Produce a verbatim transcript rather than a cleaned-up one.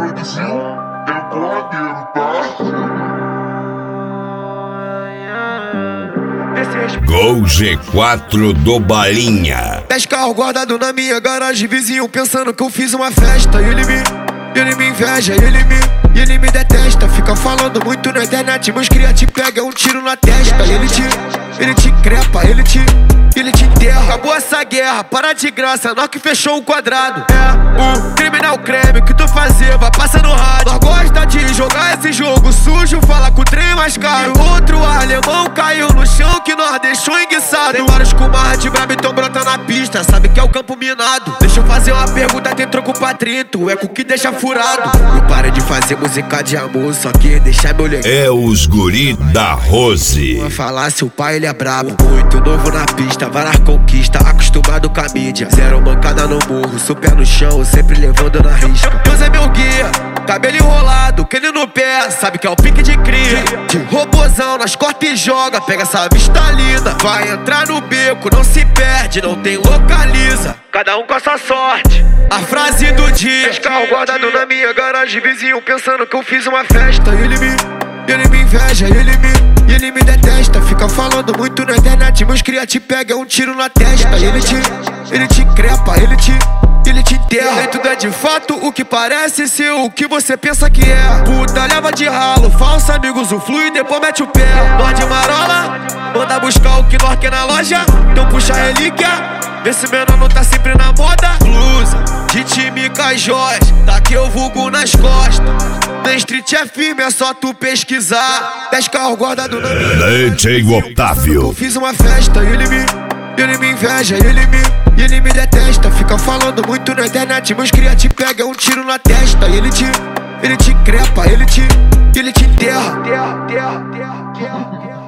Brasil é porradeiro, tá? Gol G quatro do Balinha. Dez carros guardados na minha garagem, vizinho pensando que eu fiz uma festa. Ele me, ele me inveja, ele me, ele me detesta. Fica falando muito na internet, meus cria te pega um tiro na testa. Ele te, ele te increpa, ele te, ele te enterra. Acabou essa guerra, para de graça, nós que fechou o quadrado. É o criminal creme que tu fazer, vai passar no rádio. Nós gosta de jogar esse jogo sujo, fala com o trem mais caro. E outro alemão caiu no chão que nós deixou enguiçado. Tem vários com marra de brabo, então brota na pista, sabe que é o campo minado. Deixa eu fazer uma pergunta, tem troco pra trinta, o eco que deixa furado. Eu parei de fazer música de amor, só que deixar meu legado. É os guri da Rose. Vai falar se o pai ele é brabo, muito novo na pista, várias conquistas, acostumado com a mídia. Zero mancada no morro, sou pé no chão, sempre levando na risca. Deus é meu guia, cabelo enrolado, quele no pé, sabe que é o pique de cria. De robozão, nós corta e joga, pega essa vista linda. Vai entrar no beco, não se perde, não tem localiza. Cada um com a sua sorte. A frase do dia: dez carros guardados na minha garagem, vizinho pensando que eu fiz uma festa. Ele me, ele me inveja, ele me, ele me detesta. Fica falando muito na internet, meus cria te pega um tiro na testa. Ele te, ele te increpa, ele te, ele te enterra. E tudo é de fato o que parece ser o que você pensa que é. Puta leva de ralo, falso amigos o flui e depois mete o pé. Nós de marola, manda buscar o que nós quer na loja, então puxa a relíquia. Vê se menor não tá sempre na moda. Blusa de time com as joias, daqui eu vulgo nas costas. Na street é firme, é só tu pesquisar. Dez carros guardados na minha. D J Otávio. Eu fiz uma festa, ele me, ele me inveja, ele me, ele me detesta. Fica falando muito na internet, meus cria te pega um tiro na testa. Ele te, ele te increpa, ele te, ele te enterra.